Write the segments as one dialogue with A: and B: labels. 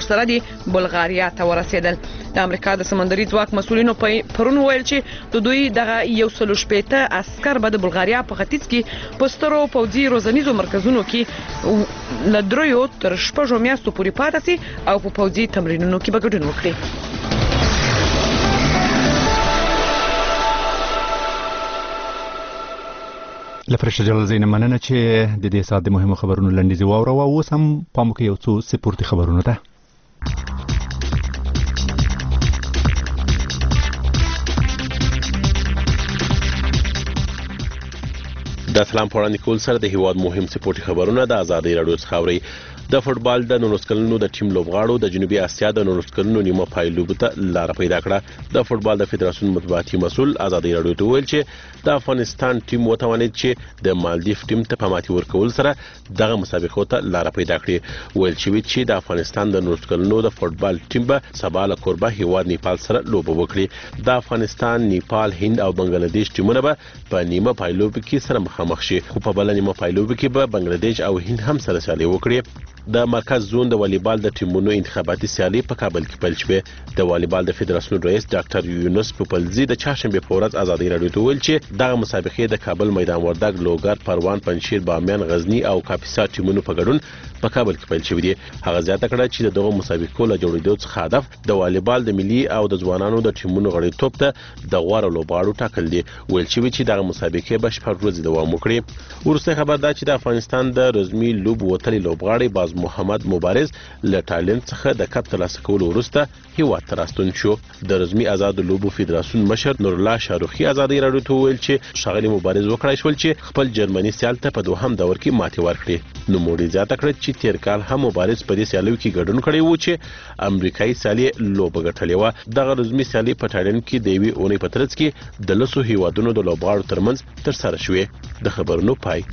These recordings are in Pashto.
A: ورسره د بلغاریا ته ورسېدل. د امریکا د سمندري ځواک مسؤلینو پرون ویل چې د دوی دغه 160 عسكر به د بلغاریا په ختیځ کې په سترو پوځي روزنیزو مرکزونو کې له 3 تر 6 میاشتو پورې پاتې سي او په پوځي تمرینونو کې به ګډون وکړي.
B: لفرشته جلال زینه مننه چې د دې ساعت د مهمو خبرونو لنډیزي واوره او اوس هم پام وکړئ یو څو سپورتي خبرونه ته.
C: د سلام پوراندي کول سره د هیواد مهم سپورتي خبرونه د آزادۍ رادیو څخه اوري. د فوتبال د 19 کلنو د ټیم لوبغاړو د جنوبي اسیا د 19 کلنو نیمه پایلوب ته لار پیدا کړه. د فوتبال د فدراسیون مطبوعاتي مسؤل آزادۍ رادیو ته ویل چې د افغانستان ټیم وتوانید چې د مالدیف ټیم ته په ماتي ورکول سره دغه مسابقه ته لار پیدا کړي. ویل چې د افغانستان د 19 کلنو د فوتبال ټیم به سبا له کوربه هیواد نیپال سره لوبه وکړي. د افغانستان، نیپال، هند او بنگلاديش ټیمونه به په نیمه پایلوب کې سره مخامخ شي، خو په بل نیمه پایلوب کې به بنگلاديش او هند هم سره سیالي وکړي. د مرکز زون د والیبال د ټیمونو انتخاباتي سیالي په کابل کې پیل شوه. د والیبال د فدراسیون رئیس ډاکټر یونس پوپلزی د چهارشنبه په ورځ آزادۍ رادیو ته ویل چې دغه مسابقې د کابل میدان وردګ، لوګر، پروان، پنجشیر، بامیان، غزنی او کاپیسا ټیمونو په ګډون په کابل کې پیل شوې دي. هغه زیاته کړه چې دغه مسابقو له جوړېدو څخه هدف د والیبال د ملي او د ځوانانو د ټیمونو غړیتوب ته د غوړه لوبغاړو ټاکل دي. ویل چې دغه مسابقې به شپږ ورځې دوام وکړي. ورسته خبر دا چې د افغانستان د رزمي لوب وتلي لوبغاړي باز محمد مبارز له تایلند څخه د کپ ترلاسه کولو وروسته هیواد ته راستون شو. د رزمي آزاد لوبو فدراسیون مشر نور الله شاروخي آزادۍ رادیو ته ویل چې ښاغلي مبارز وکړای شول چې خپل جرمني سیال ته په دوهم دور کې ماتې ورکړي. نو موړي زیاته کړه چې تیر کال هم مبارز په دې سیالیو کې ګډون کړی و چې امریکایي سیالي لوبه ګټلې و. دغه رزمي سیالي په تایلند کې د یوې اونۍ په ترڅ کې د 10 هیوادونو د لوبغاړو ترمنځ ترسره شوې. د خبرونو پای.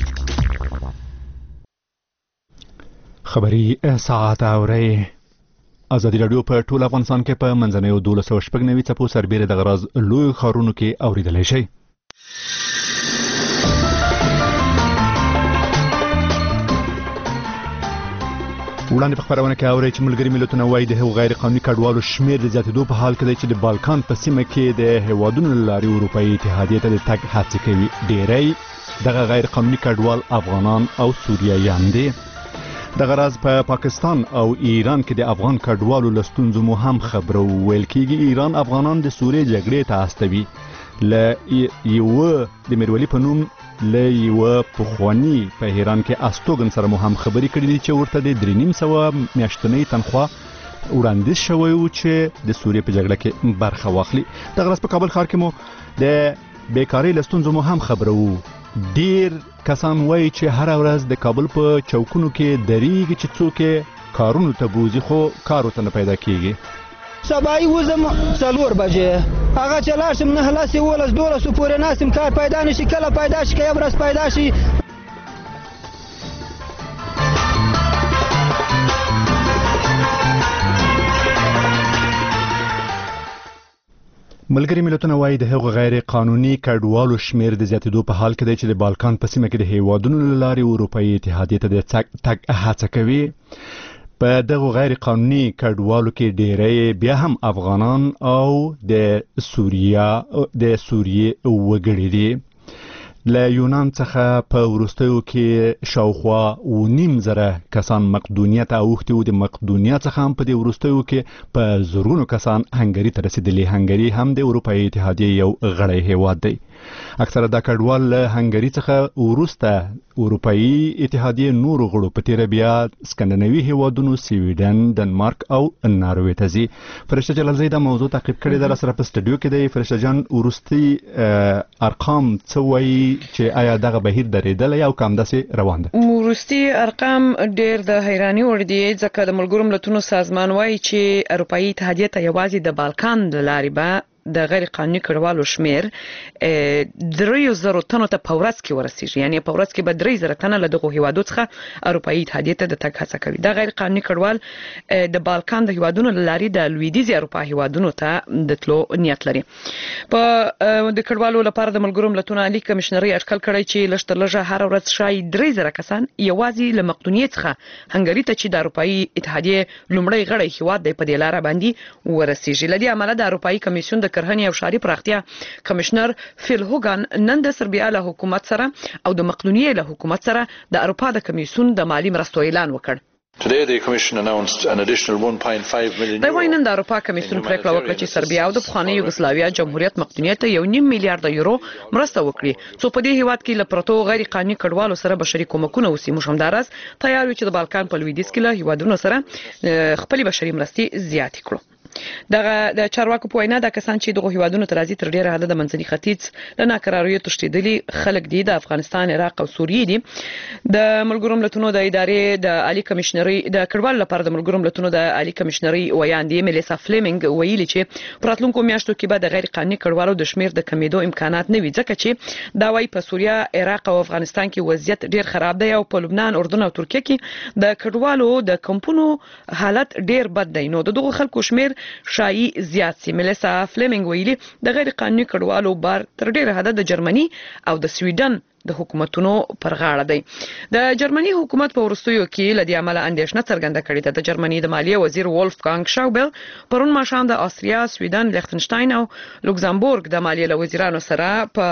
B: خبري ساعت اوري. آزادۍ رادیو په ټول افغانستان کې په منځنیو 1290 څپو سربېره د غراز لوی خارونو کې اوریدلای شي. وړاندې په خبرونه کې اوري چې ملګری ملتونه وايي د غیر قانوني کډوالو شمیر د زیاتېدو په حال کې دی چې د بالکان په سیمه کې د هیوادونو لاري اروپאי اتحادیه ته د تګ هڅه کوي. ډېری دغه غیر قانوني کډوال افغانان او سوریایان دي. د غراز په پاکستان او ایران کې د افغان کډوالو لستونزو مو هم خبرو ویل کېږي. ایران افغانان د سوریې جګړې ته استوي. ل یو د میرولی په نوم ل یو پخوانی په ایران کې استوګن سره مو هم خبري کړې دي چې ورته د 3.5 میاشتنۍ تنخواه وړاندیز شوی و چې د سوریې په جګړه کې برخه واخلي. د غراز په کابل ښار کې مو د بیکاری لستونزو مو هم خبرو. ډیر کسان وایي چې هر ورځ د کابل په چوکونو کې دریږي چې څوک کارونو ته بوزي خو کار ورته نه پیدا کیږي.
D: سبای وزم 4 بجې هغه چې لاشم نه خلاص ولس 12 پورې ناسم کار پیدا نشي. کله پیدا شي کله ورځ پیدا شي.
B: ملګری ملتونه وايي د هغو غیر قانوني کډوالو شمیر د زیاتېدو په حال کې دی چې د بالکان په سیمه کې د هیوادونو له لارې اروپאי اتحادیه ته د تګ هڅه کوي. په دغه غیر قانوني کډوالو کې ډېری بیا هم افغانان او د سوریې وګړي دي. له یونان څخه په وروستیو کې شاوخوا 9,000 کسان مقدونیه ته اوښتي وو. د مقدونیه څخه هم په دې وروستیو کې په زرګونو کسان هنګري ته رسېدلي. هنګري هم د اروپאי اتحادیې یو غړی هیواد دی. اکثره دا کډوال له هنګري څخه وروسته اروپאי اتحادیې نورو غړو په تیر بیا سکندناوي هیوادونو سویډن، ډنمارک او ناروې ته ځي. فرشته جلال زی دا موضوع تعقیب کړی د سره په سټډیو کې دی. فرشته جان ورستي ارقام څه وایي چې آیا دغه بهیر درېدلی او کم داسې روان ده؟
A: ورستي ارقام ډېر د حیراني وړ دي ځکه د ملګرو ملتونو سازمان وایي چې اروپאי اتحادیه ته یوازې د بالکان د لارې به د غیر قانوني کډوالو شمیر 3000 تنو ته په ورځ کې ورسیږي، یعنی په ورځ کې به 3000 تنه له دغه هیوادو څخه اروپאי اتحادیه ته د تګ هڅه کوي. دا غیر قانوني کډوال د بالکان د هیوادونو لاري د لویدیځ اروپا هیوادونو ته د تلو نیت لري. په د کډوالو لپاره د ملګرو ملتونو عالی کمشنري اټکل کړی چې لږ تر لږه هر ورځ شای 3000 کسان یوازې له مقدونیې څخه هنګری ته چې د اروپאי اتحادیه لومړی غړی هیواد دی په دې لار باندې ورسیږي. لدی عمله د اروپאי کمیسیون د کرهنې او ښاري پراختیا کمشنر فیل هوګان نن د سربیا له حکومت سره او د مقدونیې له حکومت سره د اروپا د کمیسیون د مالی مرستو اعلان وکړ.
E: Today the Commission announced an additional 1.5 million
A: د وینن د اروپا کمیسیون پریکړه وکړه چې سربیا او د پخواني یوګسلاویا جمهوریت مقدونیت ته 1.5 میلیارډ یورو مرسته وکړي څو په دې هیواد کې لپرتو غیر قانوني کډوالو سره بشري کومکونه وسی. موږ همداراز تیار یو چې د بالکان په لویدیځ کې له هیوادونو سره خپل بشري مرستې زیاتې کړو. دغه د چارواکو په وینا د کسان چې دغه هیوادونو ته راځي تر ډیره حد د منځني ختیځ له ناکراریو تښتیدلي خلک دي، د افغانستان، عراق او سوریې دي. د ملګرو ملتونو د ادارې د عالی کمشنري د کډوالو لپاره د ملګرو ملتونو د عالی کمشنري ویاندې میلیسا فلیمنګ ویلي چې په راتلونکو میاشتو کې به د غیر قانوني کډوالو د شمیر د کمیدو امکانات نه وي، ځکه چې دا وايي په سوریه، عراق او افغانستان کې وضعیت ډیر خراب دی او په لبنان، اردن او ترکیه کې د کډوالو د کمپونو حالت ډیر بد دی. نو دغه خلکو شمیر شایي زیات سي. میلیسا فلیمنګ ویلي د غیر قانوني کډوالو بار تر ډیره حد د جرمني او د سویډن د حکومتونو پر غاړه دی. د جرمني حکومت په ورستیو کې لدی عمله اندیشنه څرګنده کړې ده. د جرمني د مالیه وزیر وولفګانګ شاوبل پرون ماښام د آستریا، سویډن، لیختنشتاین او لوکزامبورګ د مالیه وزیرانو سره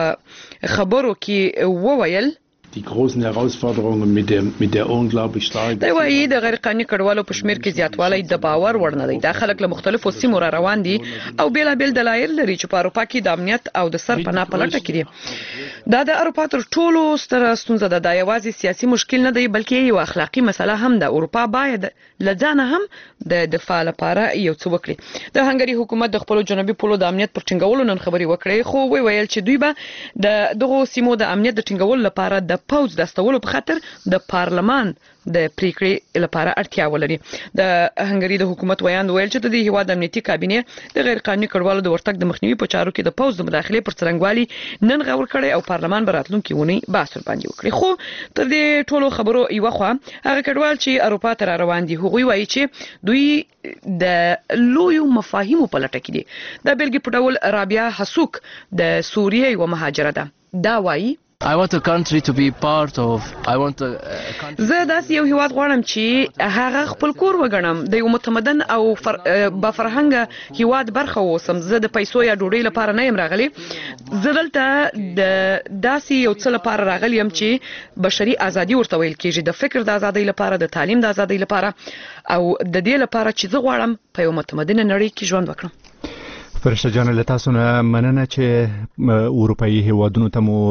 A: په خبرو کې وویل
F: die großen Herausforderungen mit der unglaublich starken
A: دا وایي د غیر قانوني کډوالو په شمیر کې زیاتوالی د باور وړ نه دی. دا خلک له مختلفو سیمو را روان دي او بیلابیل دلایل لري چې په اروپا کې د امنیت او د سرپناه په لټه کې دي. دا د اروپا تر ټولو ستره ستونزه ده. دا یوازې سیاسي مشکل نه دی بلکې یو اخلاقی مسله هم ده. اروپا باید لځانه هم د دفاع لپاره یو څه وکړي. د هنګری حکومت د خپل جنوبي پولو د امنیت پر ټینګولو نن خبري وکړې، خو ویل چې دوی به دغه سیمو د امنیت د ټینګولو لپاره د پوز د استولو په خاطر د پارلمان د پریکړې لپاره اړتیا ولري. د هنګری د حکومت ویاند ویل چې د دې هیواد امنیتي کابینه د غیر قانوني کډوالو د ورتګ د مخنیوي په چارو کې د پوز د مداخلې پر څرنګوالي نن غور کړي او پارلمان به راتلونکي ونی بحث باندې وکړي. خو تر دې ټولو خبرو یو خو هغه کډوال چې اروپا ته روان دي هغوی وایي چې دوی د لویو مفاهیمو په لټه کې دي. د بلګي په ډول رابعه حسوک د سوریې یو مهاجره ده. دا وایي
G: I want a country to be part of. I want a country.
A: زه داسې یو هیواد غواړم چې هغه خپل کور وګڼم، د یو متمدن او با فرهنګ هیواد برخه اوسم. زه د پیسو یا ډوډۍ لپاره نه یم راغلی. زه دلته د داسې یو څه لپاره راغلی یم چې بشري ازادي ورته ویل کېږي، د فکر د ازادۍ لپاره، د تعلیم د ازادۍ لپاره او د دې لپاره چې زه غواړم په یو متمدن نړۍ کې ژوند وکړم.
B: فرشته جان له تاسو نه مننه چې اروپאי هیوادونو ته مو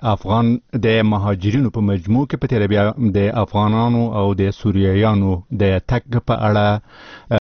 B: د مهاجرینو په مجموع کې په تیر بیا د افغانانو او د سوریایانو د تګ په اړه